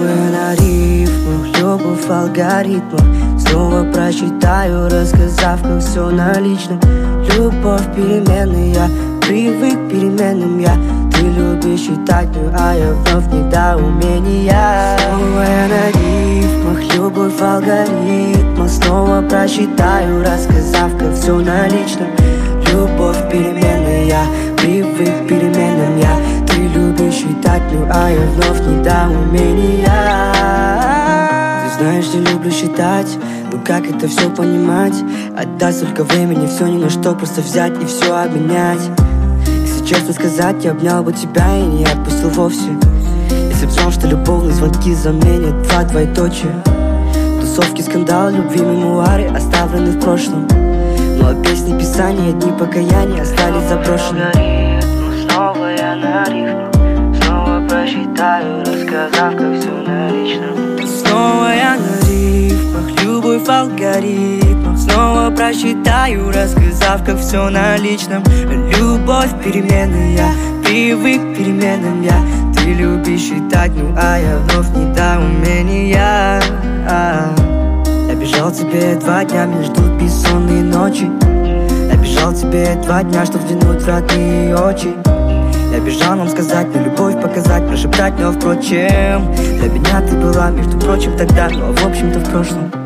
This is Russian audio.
Новая на рифмах, любовь в алгоритмах. Снова прочитаю, рассказав, как все на личном. Любовь переменная, я привык к переменным я. Ты любишь читать, а я вновь недоумения. Новая на рифмах, любовь в алгоритмах. Снова прочитаю, рассказав, как все на личном. Любовь переменная, я привык к переменным я. Ты любишь читать, а я вновь недоумения. Ты знаешь, я люблю считать, но как это все понимать? Отдать столько времени, все ни на что, просто взять и все обменять. Если честно сказать, я обнял бы тебя и не отпустил вовсе. Если б знал, что любовные звонки заменят два двоеточия. Тусовки, скандалы, любви, мемуары оставлены в прошлом. Ну а песни, писания, дни покаяния остались заброшены. Снова я на рифмах, снова прочитаю, рассказав, как все на личном. Снова я на рифмах, любовь в алгоритмах. Снова прочитаю, рассказав, как все на личном. Любовь переменная, я привык к переменным я. Ты любишь читать, ну а я вновь недоумения. Я бежал тебе 2 дня, меня ждут бессонные ночи. Я бежал тебе 2 дня, чтоб взглянуть в родные очи. Я бежал нам сказать, но любовь показать, прошептать, но впрочем для меня ты была, между прочим, тогда, но в общем-то в прошлом.